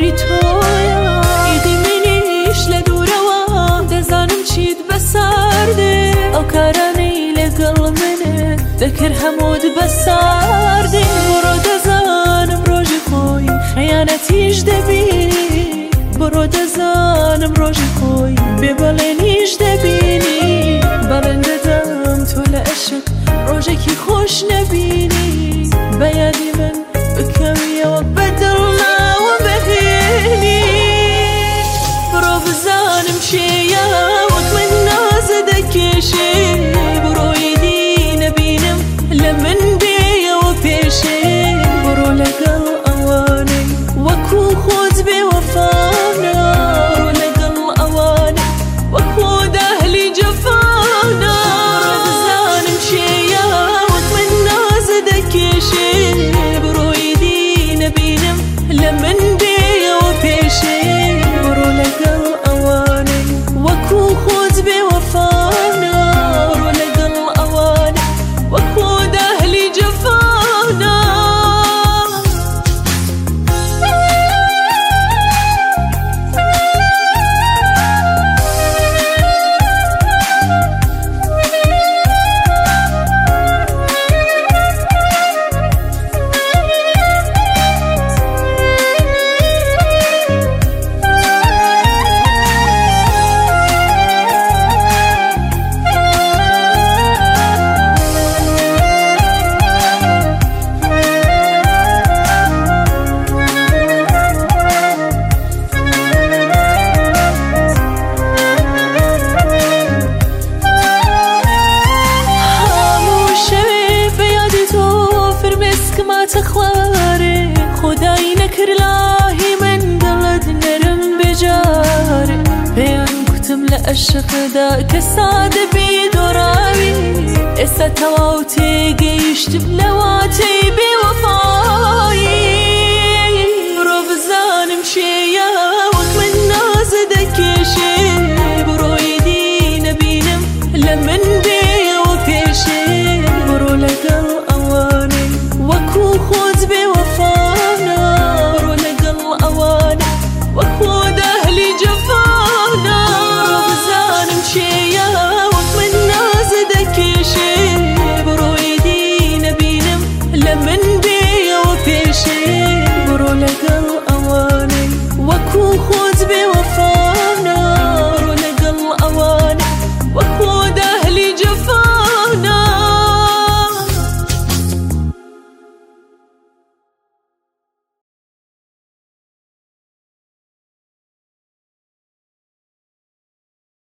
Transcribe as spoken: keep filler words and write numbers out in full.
دووری تۆیە ئیدی منیش لە دوورەوە دەزانم چیت بەساردێ ئەو کارانەی لەگەڵ منت دەکرد هەمووت بەساردێ بڕۆ دەزانم ڕۆژی خۆی خەیانەتیش دەبینی بڕۆ دەزانم ڕۆژی خۆی بێبەڵێنیش دەبینی بەڵێن دەدەم تۆ لە عەشق ڕۆژێکی خۆش نەبینی بەیادی من بکەویەوە بەدڵناوە بهێنی بڕۆ بزانم چێیە وەک من نازە دەکێشێ بڕۆیدی نەبینم لە من بێیەوە پێشێ بڕۆ لەگەڵ ئەوانەی وەکو خۆت بێوەفانە بڕۆ لەگەڵ ئەوانەی وەکو دەهلی جەفانە بڕۆ بزانم چێیە وەک من نازە دەکێشێ بڕۆیدی نەبینم لە من بێیەوە پێشێ بڕۆ لەگەڵ ئەوانەی وەکو خۆت بێوەفانە بڕۆ لەگەڵ ئەوانەی وەکو دەهلی جەفانە خوارێ خۆدای نەکرد لاهی من دڵت نەرم بێجارێ پێیان گوتم لە عەشقدا کە سادەبی دۆڕاوی ئێستا تەواو تێگەیشتم لە واتەی بێوەفا